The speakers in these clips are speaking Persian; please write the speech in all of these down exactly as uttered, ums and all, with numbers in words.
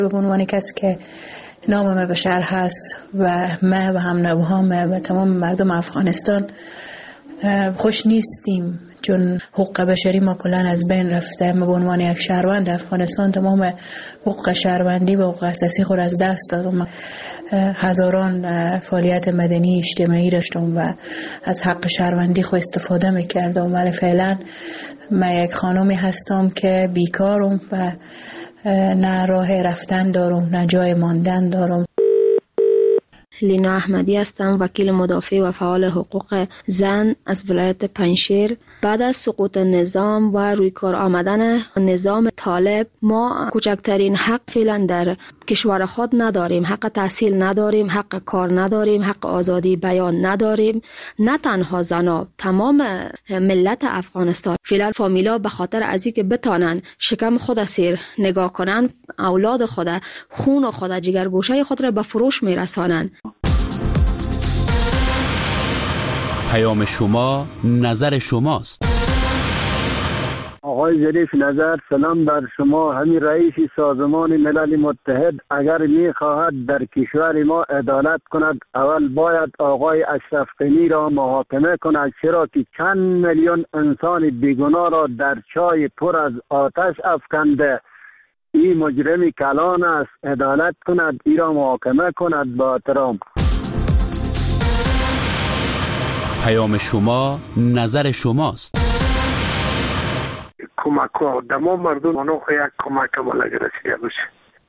به عنوان کسی که نام بشر هست و ما و هم نوهام و تمام مردم افغانستان خوش نیستیم، چون حقوق بشری ما کلان از بین رفته. ما به عنوان یک شهروند افغانستان تمام حقوق شهروندی و حقوق اساسی خود از دست دادم. هزاران فعالیت مدنی اجتماعی داشتم و از حق شهروندی خود استفاده میکردم، ولی فعلا من یک خانمی هستم که بیکارم و نه راه رفتن دارم نه جای ماندن دارم. لینا احمدی هستم، وکیل مدافع و فعال حقوق زن از ولایت پنجشیر. بعد از سقوط نظام و روی کار آمدن نظام طالب ما کوچکترین حق فعلا در کشور خود نداریم. حق تحصیل نداریم، حق کار نداریم، حق آزادی بیان نداریم. نه تنها زنا، تمام ملت افغانستان فعلا فامیلا به خاطر از اینکه بتانن شکم خود سیر نگاه کنن، اولاد خود، خون خود، جگرگوشه خود را به فروش میرسانن. پیام شما نظر شماست. آقای ظریف نظر، سلام بر شما. همین رئیس سازمان ملل متحد اگر می خواهد در کشور ما عدالت کند، اول باید آقای اشرف غنی را محاکمه کند، چرا که چند میلیون انسان بیگناه را در چای پر از آتش افکنده. این مجرم کلان است، عدالت کند، ای را محاکمه کند با احترام. پیام شما نظر شماست. کمک ها دما مردم منو یک کمک ملگه رسیده باشه.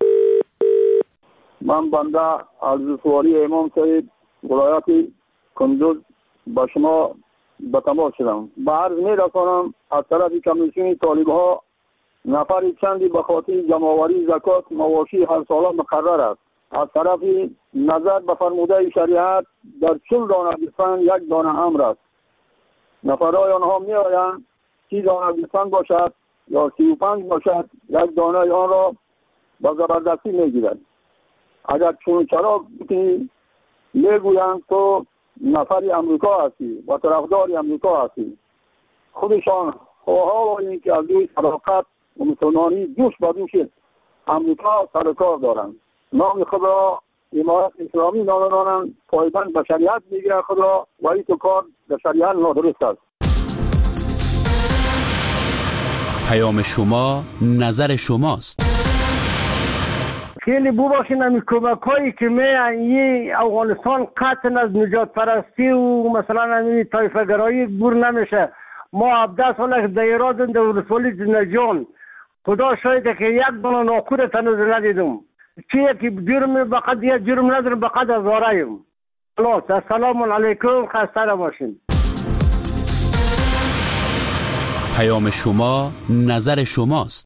من بنده از سواری امام صاحب ولایت کندوز با شما به تماس شدم. به عرض می رسانم از طرف کمیسیون طالب ها نفر چندی به خاطر جمع‌آوری زکات مواشی هر ساله مقرر است. از طرف نظر به فرموده شریعت در چل دانه گوسفند یک دانه امر است. نفرهای آنها می آیند سی دانه گوسفند باشد یا سی و پنج باشد، یک دانه آن را به زبردستی می گیرند. اگر چون چرا می گویند تو نفری امریکا هستی و طرفدار امریکا هستی. خودشان خواه این که از دوی صداقت و مسلمانی دوش با دوش امریکا سرکار دارند. نام خود را حمایت اسلامی نامدانند، پایبند به شریعت میگیرند خود را و این تو کار به شریعت نادرست است. پیام شما نظر شماست. خیلی بو باشین همی کمک هایی که می این افغانستان قطع از نجات پرستی و مثلا همی طایفه گرایی بور نمیشه. ما هفده ساله در ایران در ولسوالی نجان خدا شاید که یک دانه ناکور تنوز ندیدم. چیه که جرم بقد یا جرم ندارم بقد از ورایم. خلاص السلام علیکم، خسته باشین. پیام شما نظر شماست.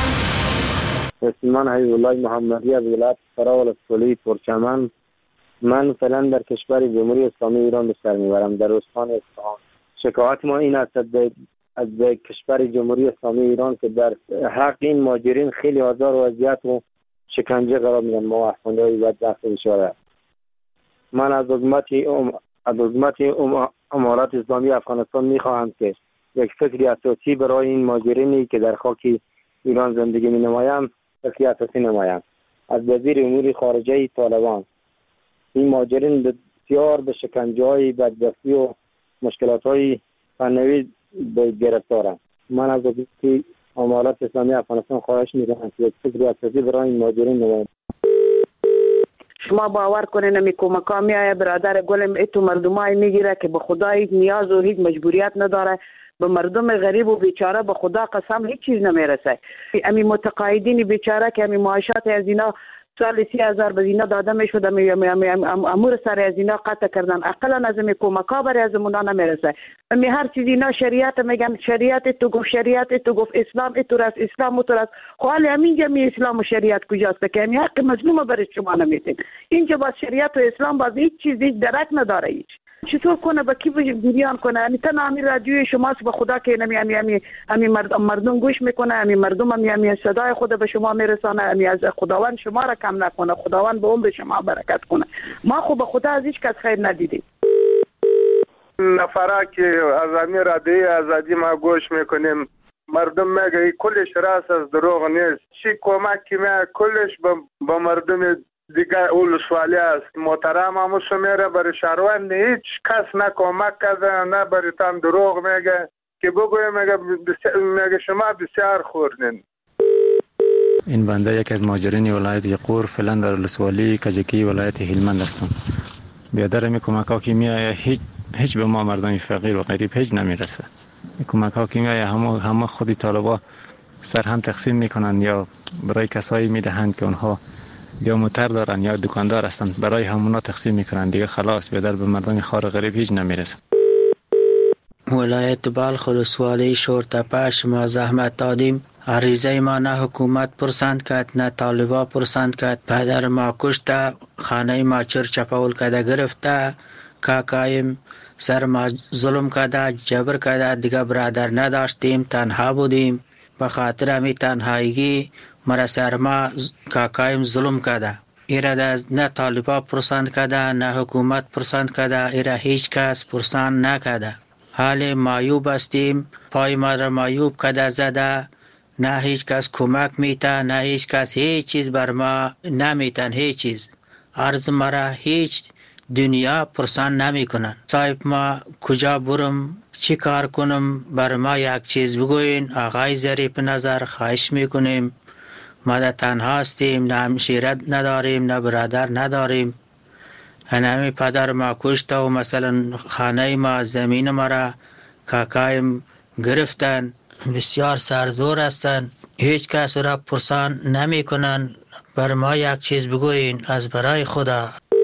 من حبیب الله محمدی از ولایت فرا ولسوالی ترکمن. من فعلا در کشور جمهوری اسلامی ایران به سر میبرم، در استان اصفهان. شکایت ما این است از کشور جمهوری اسلامی ایران که در حق این مهاجرین خیلی آزار و اذیت و شکنجه قرار میدن. ما افغان‌های بدبخت بشاره. من از حکومت از حکومت امارات اسلامی افغانستان میخواهم که یک فکری اساسی برای این مهاجرینی که در خاک ایران زندگی می نمایند فکری اساسی نمایند. از وزیر امور خارجه طالبان این مهاجرین بسیار به شکنجه های بدبختی و مشکلات های فنوی گرفتارند. من از حکومت امارات اسلامی افغانستان خواهش می‌کنم که یک فکری اساسی برای این مهاجرین نمایند. شما باور کنین نمی کمکا میایه برادر گلم ایتو مردمای میگیره که به خدا هیچ نیاز و هیچ مجبوریت نداره، به مردم غریب و بیچاره به خدا قسم هیچ چیز نمیرسه. امی متقاعدین بیچاره که امی معاشات از اینا سال سی هزار به اینا داده میشد، امی امور سر از اینا قطع کردن، اقلا از امی کمکا برای از اونا نمیرسه. امی هر چیز اینا شریعت میگن، شریعت تو گفت، شریعت تو گفت، اسلام تو راست، اسلام تو راست. خالی همینجا می اسلام و شریعت کجاست که امی حق مظلوم برای شما نمیتین. اینجا با شریعت و اسلام باز هیچ چیز هیچ درک نداره. هیچ چطور کنه با کی بیان کنه؟ یعنی تنها همین رادیوی شماست به خدا که نمی امی امی امی مردم مردم گوش میکنه، امی مردم امی امی صدای خود به شما میرسانه، امی از خداوند شما را کم نکنه، خداوند به عمر شما برکت کنه. ما خو به خدا از هیچ کس خیر ندیدیم. نفره که از همین رادیوی آزادی ما گوش میکنیم مردم میگه کلش راست از دروغ نیست. چی کمکی میگه کلش به مردم دیگه ولسوالی است. محترم هموسو میره برای شهروند هیچ کس نه کمک کرده نه برای تان دروغ میگه که بگویم میگه میگه شما بسیار خوردین. این بنده یک از مهاجرین ولایت یقور فعلا در ولسوالی کجکی ولایت هلمند هستم. بیادر می کمک ها که میآید هیچ هیچ به ما مردم فقیر و غریب هیچ نمیرسه. کمک ها که میآید همه همه خودی طالبا سر هم تقسیم میکنن یا برای کسایی میدهند که اونها یا موتر دارن یا دکاندار هستند برای همونا تقسیم میکنن دیگه خلاص بیادر به مردم خار غریب هیچ نمیرسه. ولایت بلخ ولسوالی شورتپه شما زحمت دادیم. عریضه ما نه حکومت پرسند کرد نه طالبا پرسند کرد. پدر ما کشته خانه ما چر چپاول کرده گرفته کاکایم سر ما ظلم کرده جبر کرده دیگه برادر نداشتیم تنها بودیم به خاطر همی تنهایگی مرا سر ما کاکایم ظلم کرده. ایره نه طالبا پرسند کرده نه حکومت پرسند کرده ایره هیچ کس پرسند نکرده. حال مایوب هستیم پای ما را مایوب کرده زده نه هیچ کس کمک میته نه هیچ کس هیچ چیز بر ما نمیتن هیچ چیز عرض مرا هیچ دنیا پرسان نمی کنن. صاحب ما کجا برم چی کار کنم بر ما یک چیز بگوین. آقای ظریف نظر خواهش میکنیم ما در تنها هستیم نه همشیرت نداریم نه برادر نداریم. هنمی پدر ما کشته و مثلا خانه ما زمین ما را کاکایم گرفتن بسیار سرزور هستند هیچ کس را پرسان نمی کنن. بر ما یک چیز بگوین از برای خدا.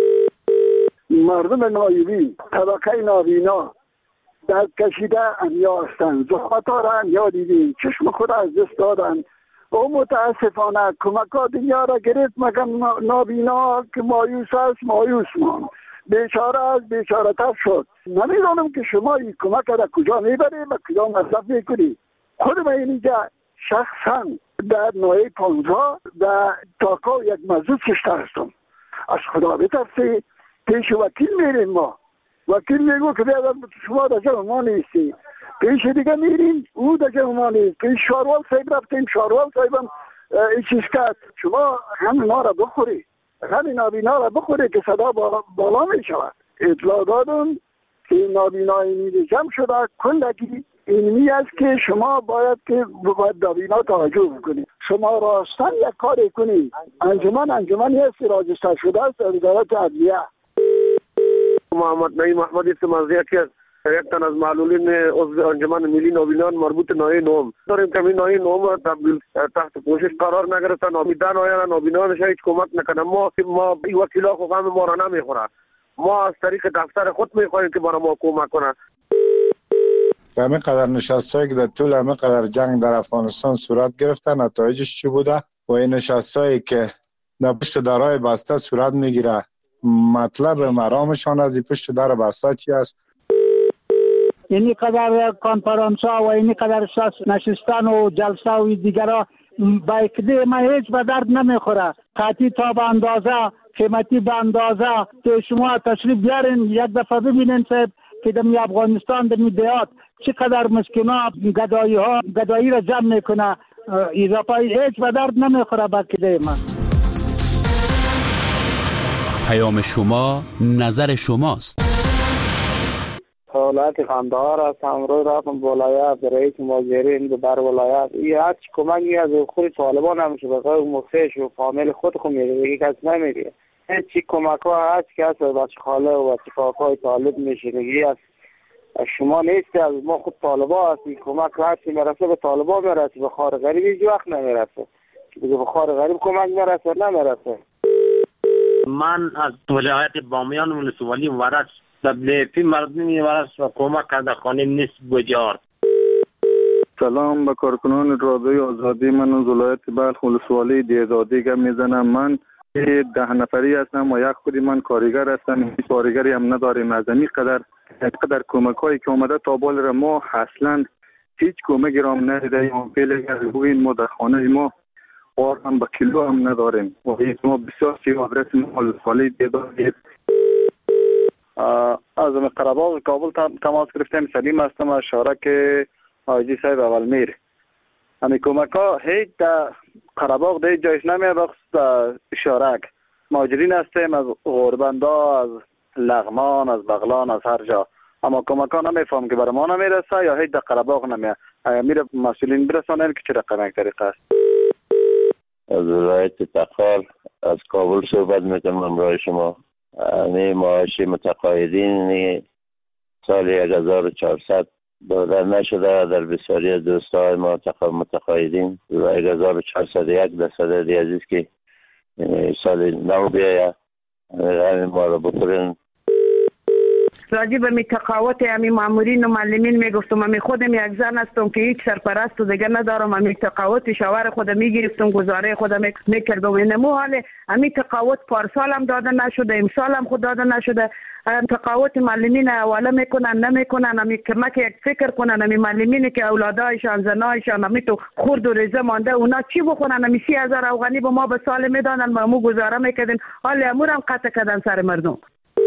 مردم نایبی طبقه نابینا در کشیده انیا هستند. زحمت ها را انیا دیدیم چشم خود از دست دادن و متاسفانه کمک ها دنیا را گرفت مگر نابینا که مایوس است مایوس مان بیچاره از بیچاره تر شد. نمیدانم که شما این کمک را کجا میبرید و کجا مصرف میکنید. خود من اینجا شخصا در نوعی پانزا در تاکا یک مزود کشته هستم. از خدا بترسی پیش وکیل میریم ما وکیل میگو که بیادر شما در جمع ما نیستی پیش دیگه میریم او در جمع ما نیست پیش شاروال صاحب رفتیم شاروال صاحبم این چیز کرد شما هم ما را بخوری هم نابینا را بخوری که صدا بالا می شود. اطلاع دادم که نابینای نیده جمع شده کلگی اینمی است که شما باید که باید نابینا توجه بکنید. شما راستن یک کاری کنید. انجمن انجمنی است راجستر شده است در وزارت عدلیه. محمد نعیم محمدی سمازی که یک تن از معلولین عضو انجمن ملی نابینان مربوط نوعی نوم داریم که این نوعی نوم تبدیل تحت پوشش قرار نگرفتن. نامیدان آیا نابینانش هیچ کمک نکنه. ما ما این وکیلا خو غم ما را نمیخوره. ما از طریق دفتر خود میخواهیم که برای ما کمک کنه. همه قدر نشستایی که در طول همه قدر جنگ در افغانستان صورت گرفته نتایجش چی بوده و این نشستایی که در پشت درهای بسته صورت میگیره مطلب مرامشان از این پشت در بسته چی است؟ اینی قدر کانفرانس ها و اینی قدر نشستن و جلسه و دیگرها با اکده ما هیچ به درد نمیخوره. قطعی تا به اندازه قیمتی به اندازه که شما تشریف بیارین یک دفعه ببینین صاحب که در افغانستان در دیات چقدر مسکینا گدایی ها گدایی را جمع میکنه اضافه هیچ به درد نمیخوره با اکده ما. پیام شما نظر شماست. ولایت قندهار هستم. روی رفتم ولایت رئیس مهاجرین در ولایت این هر چی کمکی از خود طالبان نمیشه به غیر مخیش و فامیل خود خود میده دیگه کس نمیده. هیچ چی کمک ها هر چی کس بچه خاله و بچه کاکای طالب میشه دیگه از شما نیستی از ما خود طالبا هستی. کمک هر چی میرسه به طالبا میرسه به خار غریب هیچ وقت نمیرسه که دیگه به خار غریب کمک میرسه نمیرسه. من از ولایت بامیان ولسوالی ورش دبلیفی مردمی ورش و کمک کرده خانه نیست بجار. سلام به کارکنان رادیوی آزادی. من از ولایت بلخ ولسوالی دیزادی گپ میزنم. من ده نفری هستم و یک خودی من کارگر هستم. کارگری هم نداریم. از این قدر قدر کمک هایی که اومده تا بال را ما اصلا هیچ کمکی را هم ندیدیم. فعلا بگوین ما در خانه ما اور هم به کیلو هم نداریم و ما بسیار سی آدرس ما ولسوالی دیزادی. از قره‌باغ کابل تماس گرفتم. سلیم هستم از شارک حاجی صاحب اولمیر. امی کمک ها هیچ در قره‌باغ در جایش نمیه، بخصوص شارک مهاجرین هستیم از غوربندا، از لغمان، از بغلان، از هر جا، اما کمک ها نمیفهم که برای ما نمیرسه یا هیچ در قره‌باغ نمیه. میره مسئولین برسانن که چه رقم یک طریقه است. از ولایت تخار از کابل صحبت میکنم امروز شما. یعنی معاشی متقاعدین سال یک هزار و چهارصد داده نشده در بسیاری از دوستای ما متقاعدین و یک هزار و چهارصد و یک در صدد عزیز که سال نو بیاید همین ما رو بکنن. راجع به تقاوت امی مامورین و معلمین میگفتم، امی خودم یک زن هستم که هیچ سرپرست و دیگه ندارم، امی تقاوت شوهر خودم میگرفتم، گزاره خودم میکردم. اینمو حال امی تقاوت پارسال هم داده نشده، امسال هم خود داده نشده. تقاوت معلمین اولا میکنن نمیکنن، امی کمک یک فکر کنن امی معلمین که اولادایشان زنایشان امی تو خورد و ریزه مانده، اونا چی بخونن؟ امی سی هزار افغانی به ما به سال میدادن، ما مو گزاره میکردیم، حال امور هم قطع کردن سر مردم.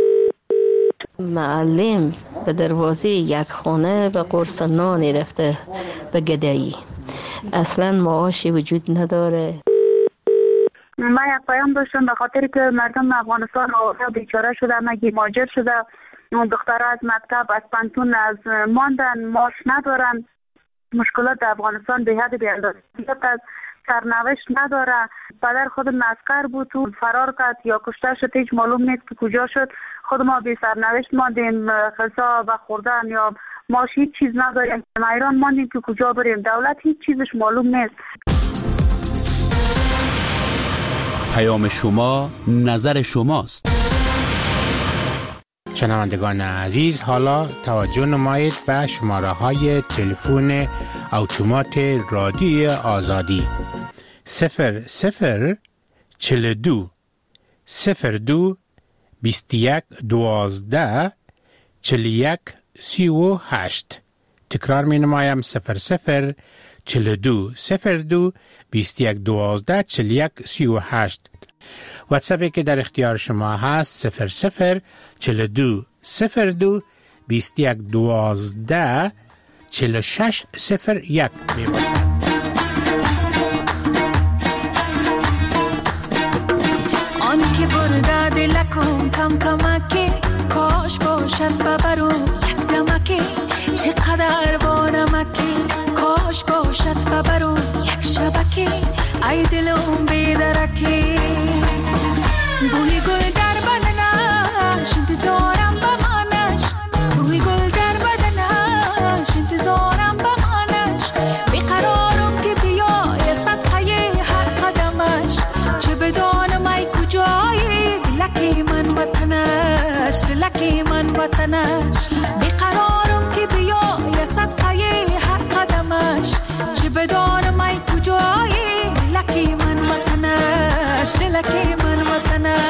معلم به دروازه یک خانه به قرص نانی رفته به گدایی، اصلا معاشی وجود نداره. من یک پیام داشتم به خاطر که مردم افغانستان بیچاره شده، مگی مهاجر شده، اون دخترها از مکتب از پانتون از ماندن، معاش ندارن، مشکلات در افغانستان به حد بی‌اندازه است، سرنوشت نداره. پدر خود مسکر بود و فرار کرد یا کشته شد، هیچ معلوم نیست که کجا شد. خود ما بی سرنوشت ماندیم، غذا و خوردن یا ماش هیچ چیز نداریم، ما ایران ماندیم که کجا بریم، دولت هیچ چیزش معلوم نیست. پیام شما نظر شماست. شنوندگان عزیز، حالا توجه نمایید به شماره های تلفن اتومات رادیو آزادی صفر صفر چل دو صفر دو بیست یک دوازده چل یک سی و هشت. تکرار می نمایم صفر صفر چل دو صفر دو بیست یک دوازده چل یک سی و هشت. واتساپی که در اختیار شما هست صفر صفر چل دو صفر دو بیست یک دوازده چل شش صفر یک می باشد. آن که برده دلکم کم کمکی، کاش باشد ببرو یک دمکی، چقدر با نمکی، کاش باشد ببرو یک شبکی، ای دلم بیدرکی. بوی گل در بدنش انتظارم بمانش، بوی گل در بدنش انتظارم بمانش، بیقرارم که بیای صدقه هر قدمش، چه بدانم ای کجایی دلکی من وطنش، دلکی من وطنش، بیقرارم که بیای صدقه هر قدمش، چه بدانم ای کجایی دلکی من وطنش، دلکی من وطنش.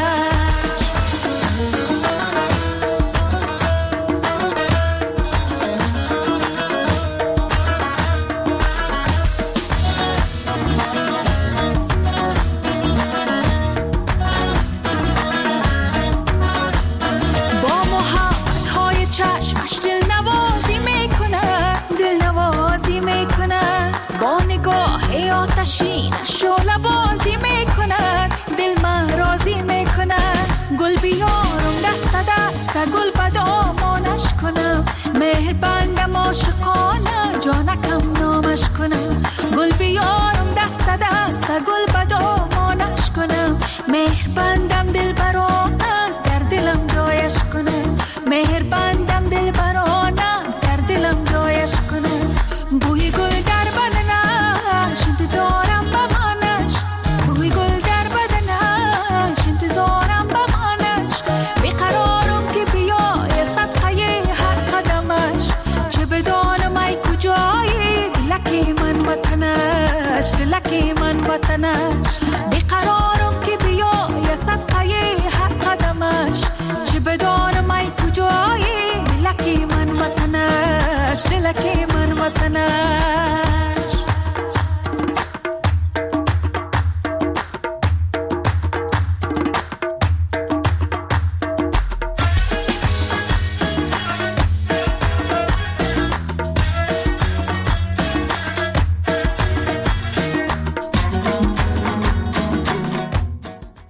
چشمش دل نوازی میکنه، دل نوازی میکنه، با نگاه آتشینش شعله بازی میکنه، دل من راضی میکنه. گل بیارم دست دست گل به دامانش کنم، مهر بندم عاشقانه جانکم نامش کنم. گل بیارم دست دست گل به دامانش کنم، مهر بندم